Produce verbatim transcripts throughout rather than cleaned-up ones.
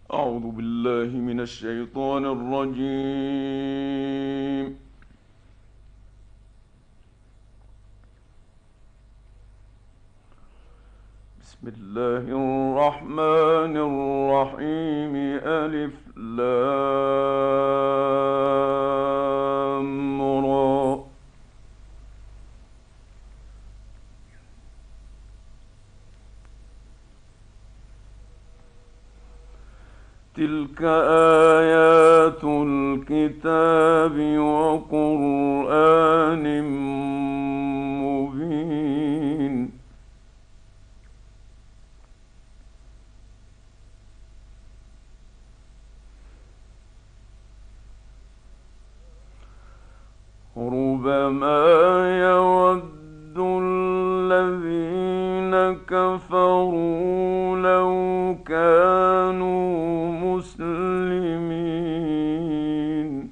أعوذ بالله من الشيطان الرجيم. بسم الله الرحمن الرحيم. ألف لام را. تلك آيات الكتاب وقرآن مبين. ربما يود الذين كفروا لو كانوا مسلمين.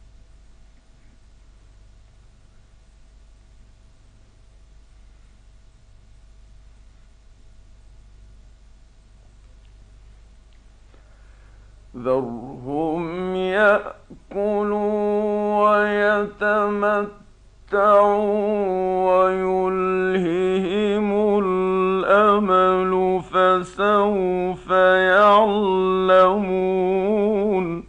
ذرهم يأكلوا ويتمتعوا ويلههم الأمل فسوف يعلمون.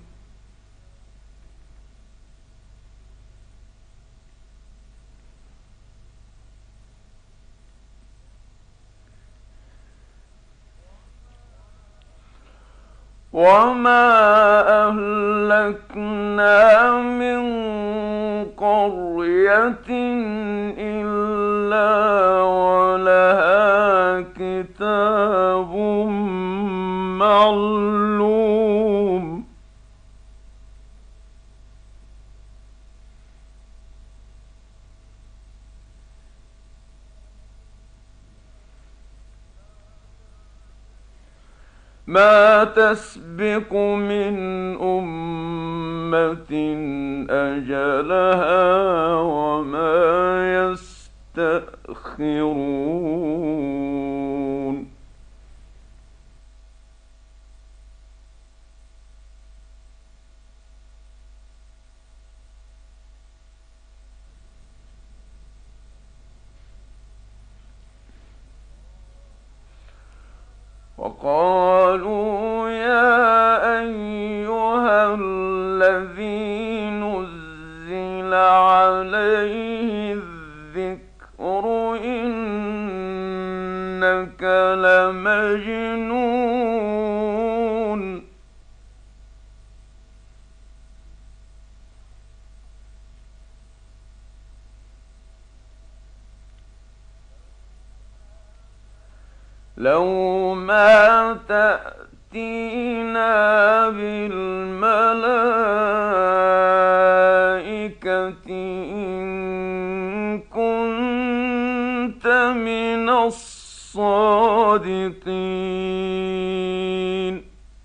وما أهلكنا من قرية إلا ولها كتاب معلوم. ما تسبق من أمة أجلها وما يستأخرون. وقالوا يا أيها الذي نزل عليه الذكر إنك لمجنون. لو ما تأتينا بالملائكة إن كنت من الصادقين.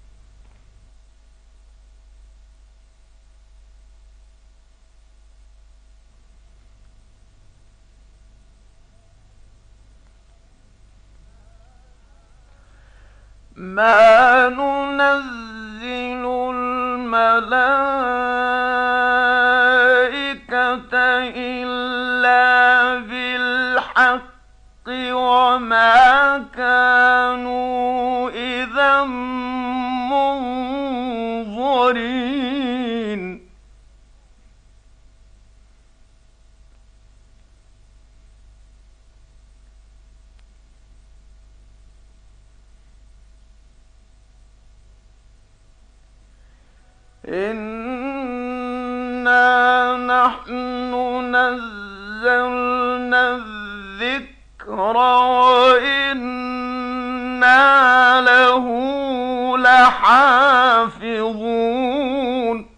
ما ننزل الملائكة إلا بالحق وما كانوا إذا منظرين. إنا نحن نزلنا الذكر وإنا له لحافظون.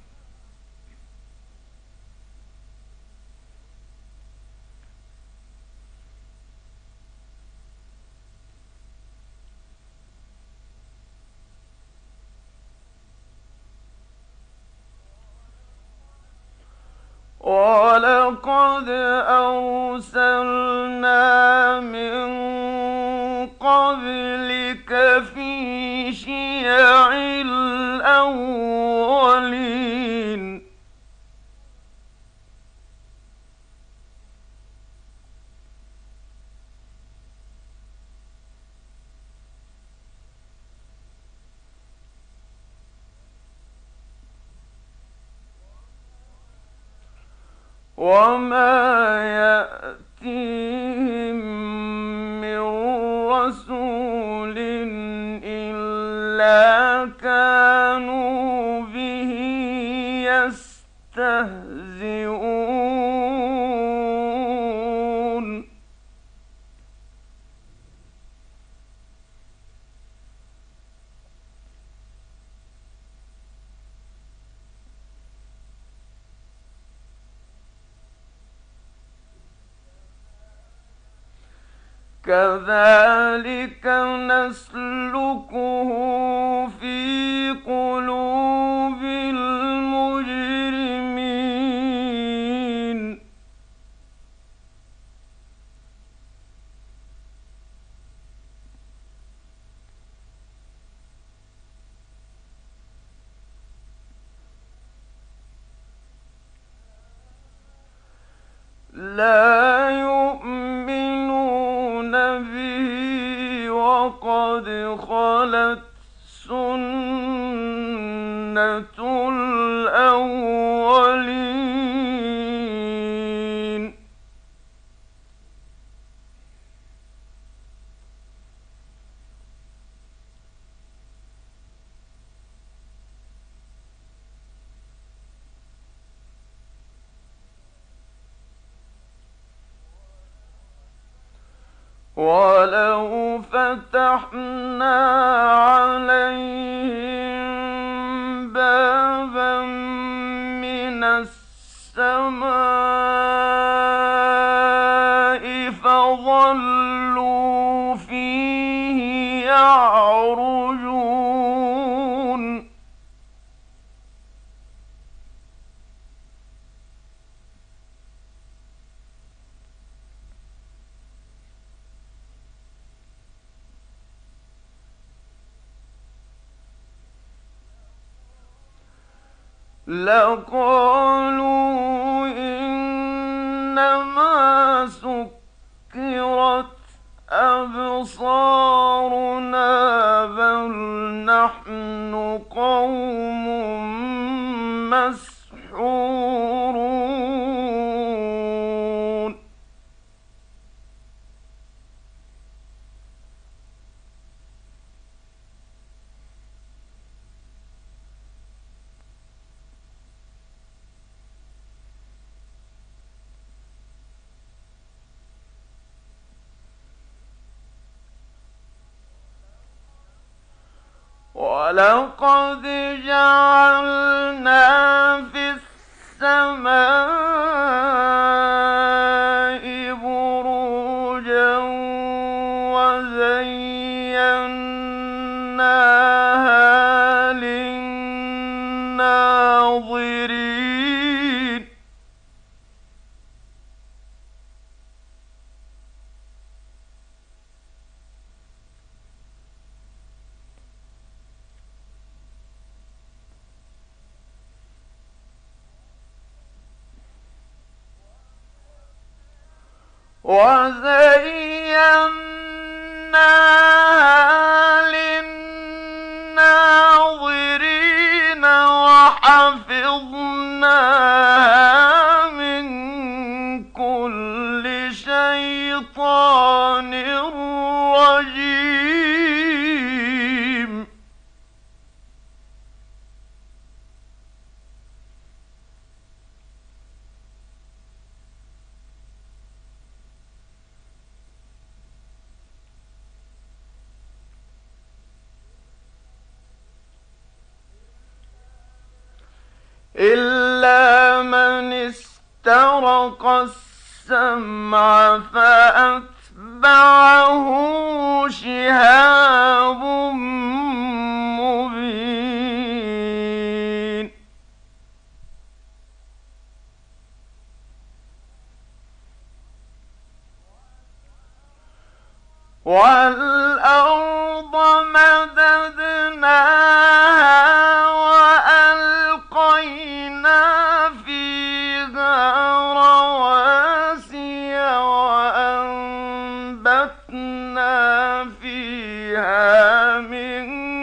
ولقد أرسلنا من قبلك في شيع وما يأتيهم من رسول إلا كانوا به يستهزئون كذلك نسلكه في قلوب المجرمين لا يؤمنون به وقد خلت سنة الأولين ولو فتحنا عليهم بابا من السماء فظلوا فيه يعرجون لقالوا إنما سكرت أبصارنا بل نحن قوم مسحورون ولقد جعلنا في السماء بروجا وزيناها للناظرين وزيناها للناظرين وحفظناها من كل شيطان رجيم إلا من استرق السمع فأتبعه شهاب مبين والأرض مددناها وألقينا فيها رواسي وأنبتنا فيها من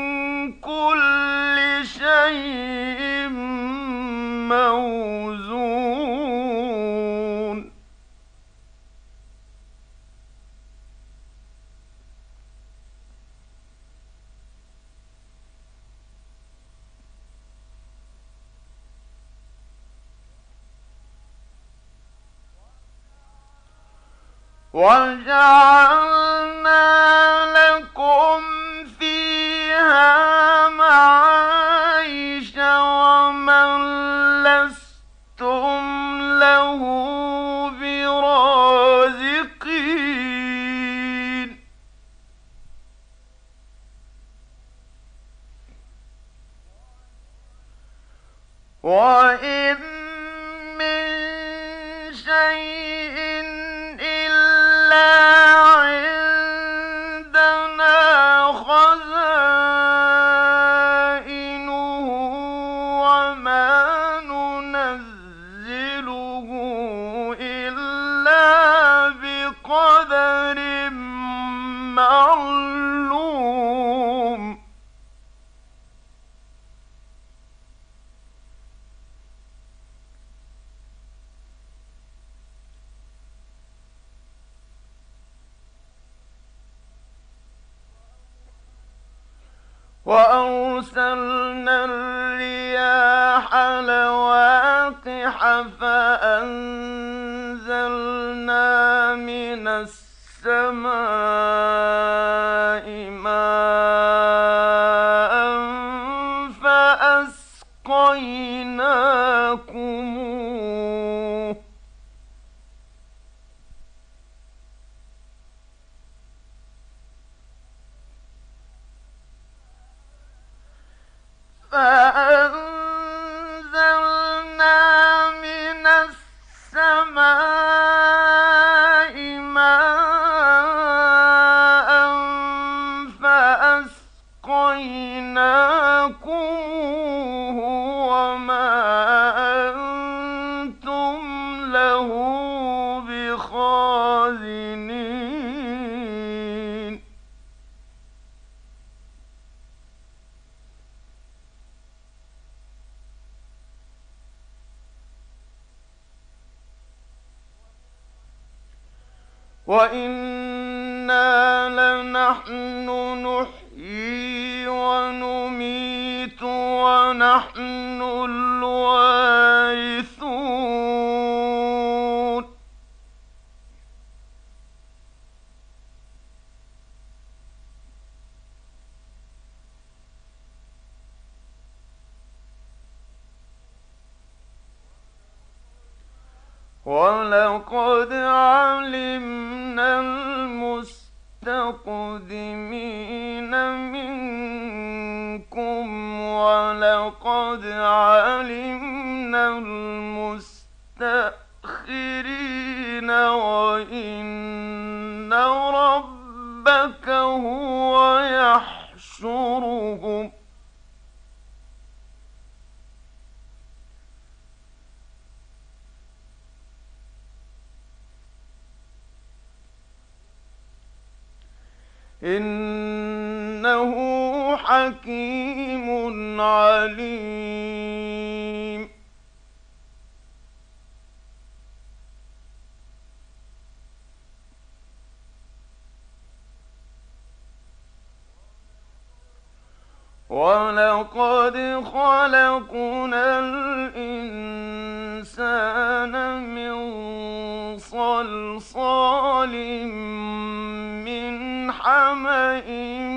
كل شيء موزون وجعلنا لكم فيها معايش ومن لستم له برازقين وإن من شيء إلا عندنا خزائنه وما ننزله إلا بقدر معلوم وأرسلنا الرياح لواقح فأنزلنا من السماء ماء فأسقيناكموه فأنزلنا من السماء ماء فأسقيناكموه وما أنتم له بخازنين وإنا لنحن نحيي ونميت ونحن الوارثون ولقد علمنا المستقدمين منكم ولقد علمنا المستأخرين وإن ربك هو يحشرهم إنه حكيم عليم ولقد خلقنا الإنسان من صلصال من حمإ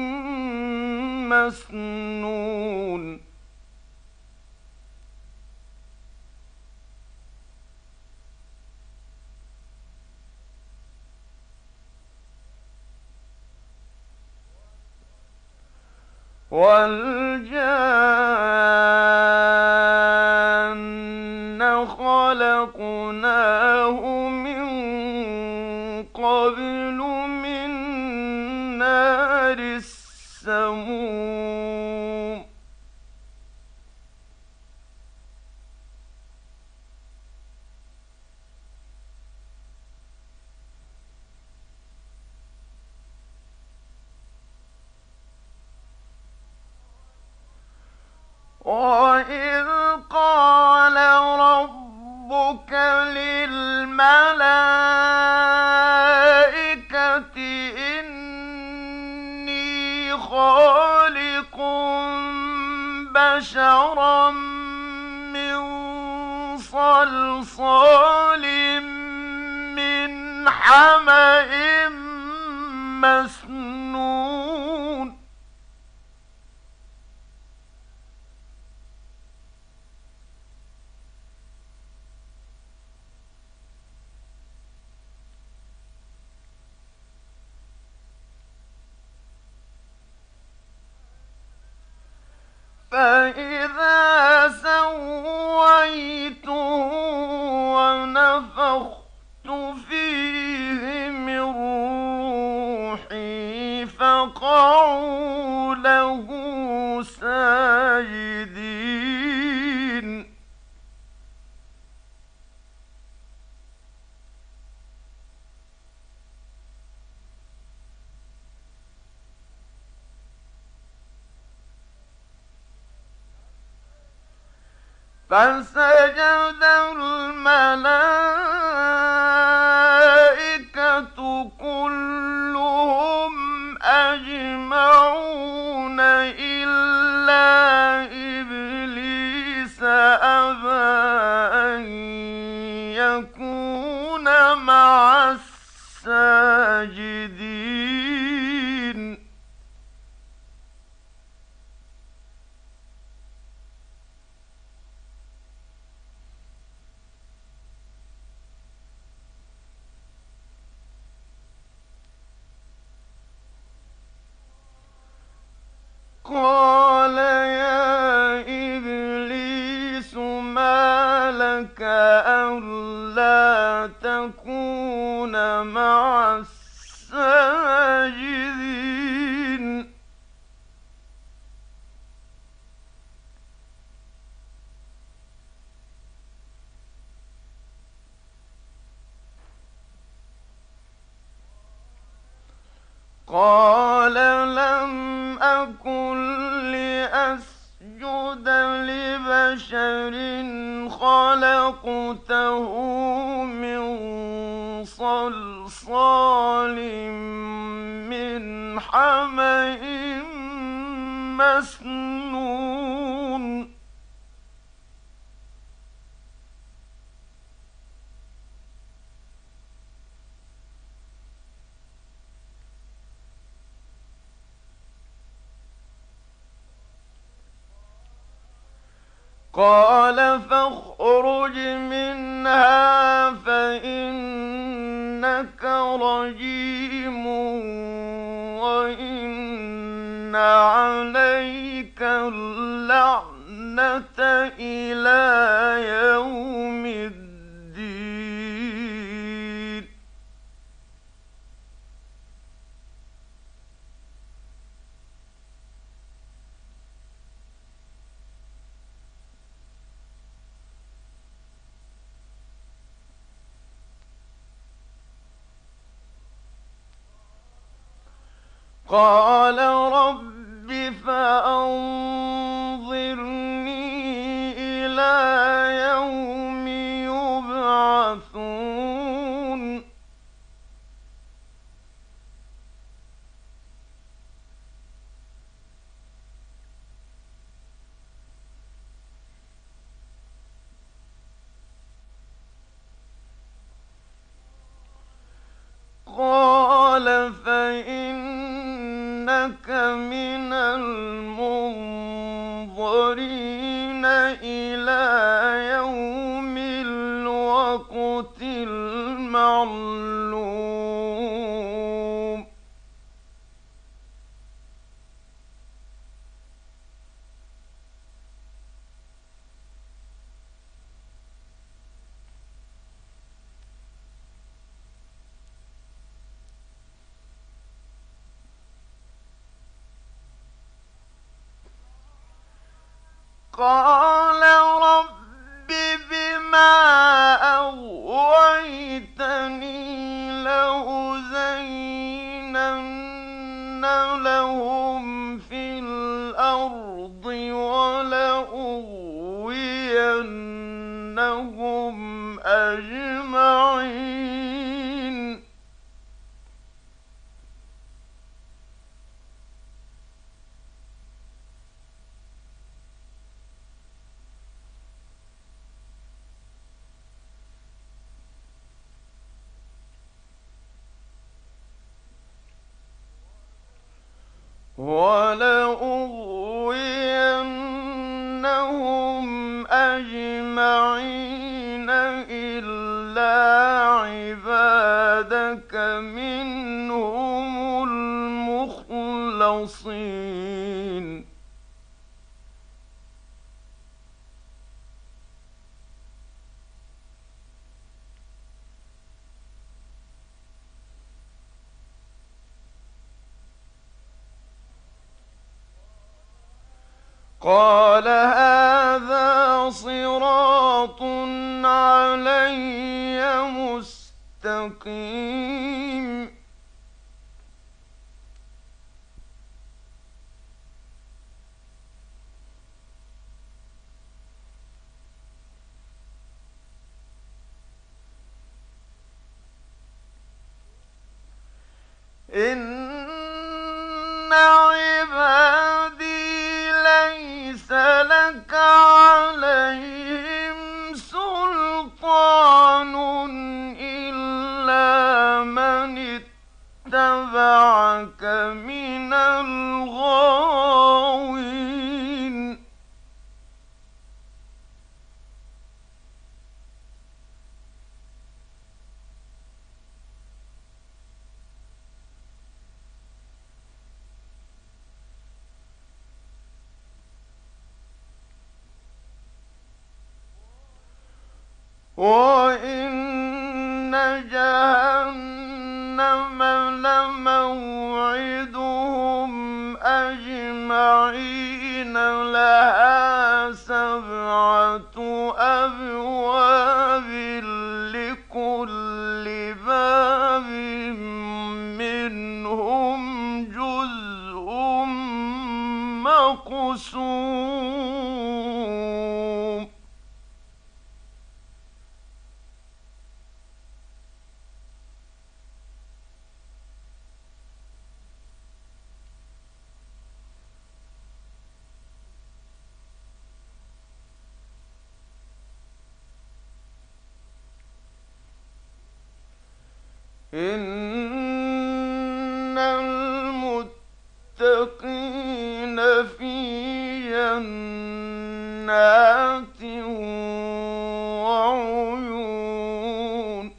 مسنون والجان خلقناه من قبل من نار السموم وإذ قال ربك للملائكة إني خالق بشرا من صلصال من حمإ مسنون فإذا سويته ونفخت فيه من روحي فقعوا له ساجدين فسجد الملائكة كلهم أجمعون إلا إبليس أبى أن يكون مع الساجدين قال يا إبليس ما لك ألا تكون مع الساجدين قال لم أكن لأسجد لبشر خلقته من صلصال من حمإ مسنون قال فاخرج منها فإنك رجيم وإن عليك اللعنة إلى يوم الدين قال رب فأنظرني إلى يوم يبعثون قال فإنك من المنظرين إلى يوم الوقت المعلوم قال رب بما أغويتني لأزينن لهم في الأرض ولأغوينهم أجمعين وَلَأُغْوِيَنَّهُمْ أَجْمَعِينَ إِلَّا عِبَادَكَ مِنْهُمُ الْمُخْلَصِينَ قَالَ هَٰذَا صِرَاطٌ عَلَيَّ مُسْتَقِيمٌ إِنَّ عِبَادِي لَيْسَ لَكَ عَلَيْهِمْ سُلْطَانٌ إِلَّا مَنِ اتَّبَعَكَ مِنَ الْغَاوِينَ وَإِنَّ جَهَنَّمَ لَمَوْعِدُهُمْ أَجْمَعِينَ لَهَا سَبْعَةُ أَبْوَابٍ لِّكُلِّ بَابٍ مِّنْهُمْ جُزْءٌ مَّقْسُومٌ إِنَّ الْمُتَّقِينَ فِي جَنَّاتٍ وَعُيُونٍ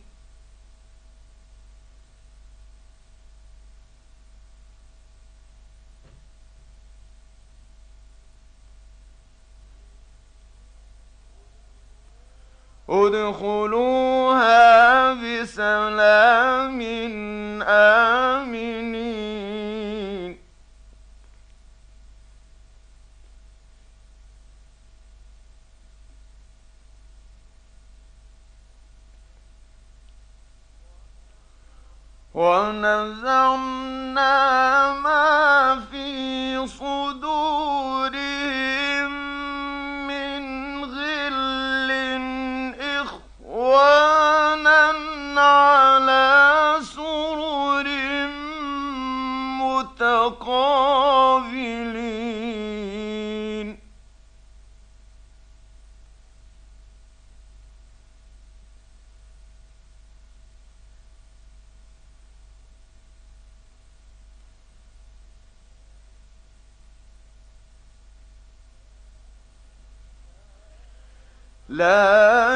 ادْخُلُوهَا بِسَلَامٍ آمِنِينَ وَنَزَعْنَا مَا فِي صُدُورِهِم مِّنْ غِلٍّ إِخْوَانًا عَلَىٰ سُرُرٍ مُّتَقَابِلِينَ لَا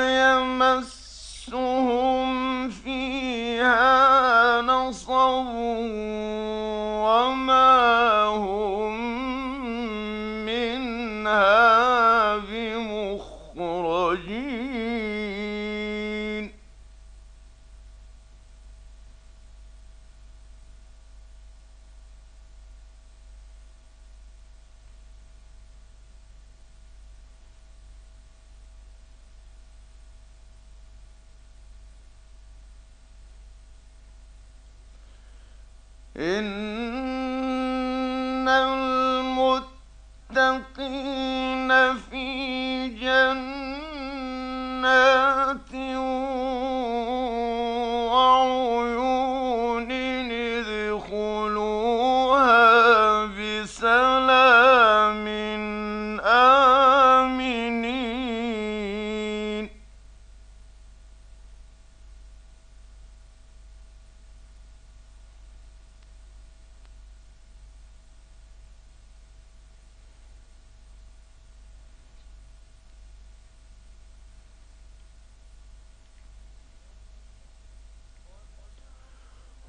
يَمَسُّهُمْ فِيهَا نَصَبٌ وَمَا هُم مِّنْهَا بِمُخْرَجِينَ إِنَّ الْمُتَّقِينَ فِي جَنَّاتٍ وَعُيُونٍ ادْخُلُوهَا بِسَلَامٍ آمِنِينَ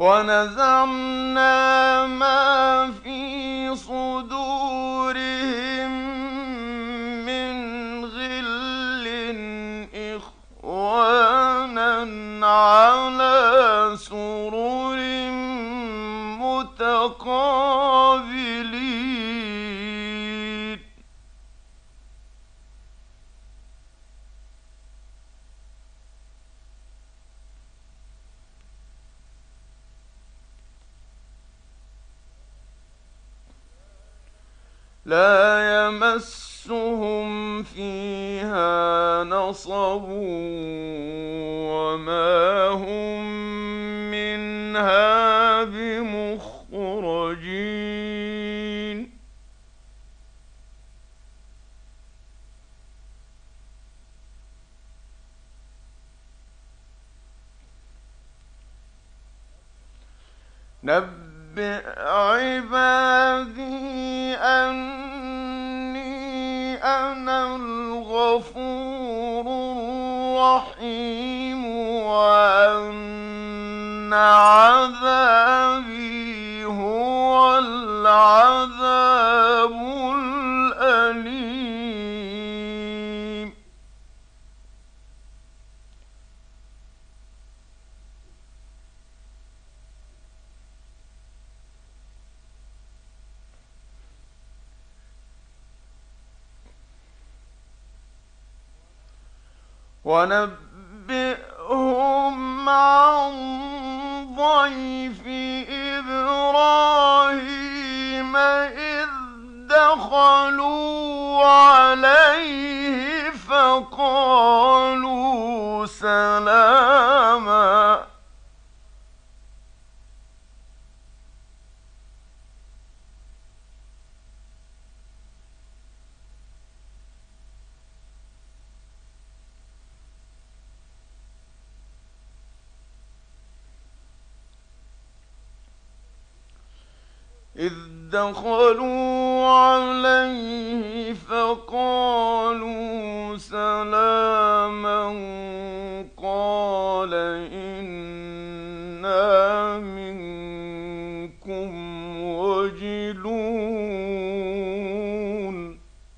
ونزعنا ما في صدورهم من غل إخوانا على سرر متقابلين لا يمسهم فيها نصب وما هم منها بمخرجين نبئ عبادي أني أنا الغفور الرحيم وأن عذابي هو العذاب الأليم ونبئهم عن ضيف إبراهيم إذ دخلوا عليه فقالوا سلاما إذ دخلوا عليه فقالوا سلاما قال إنا منكم وجلون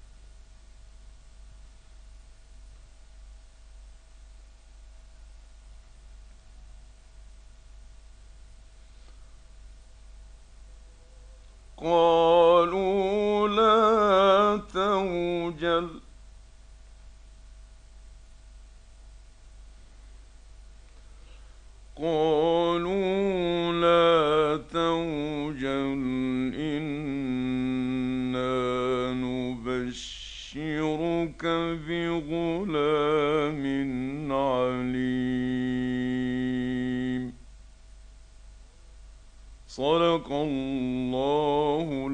قالوا لا توجل قالوا لا توجل إنا نبشرك بغلام عليم صدق الله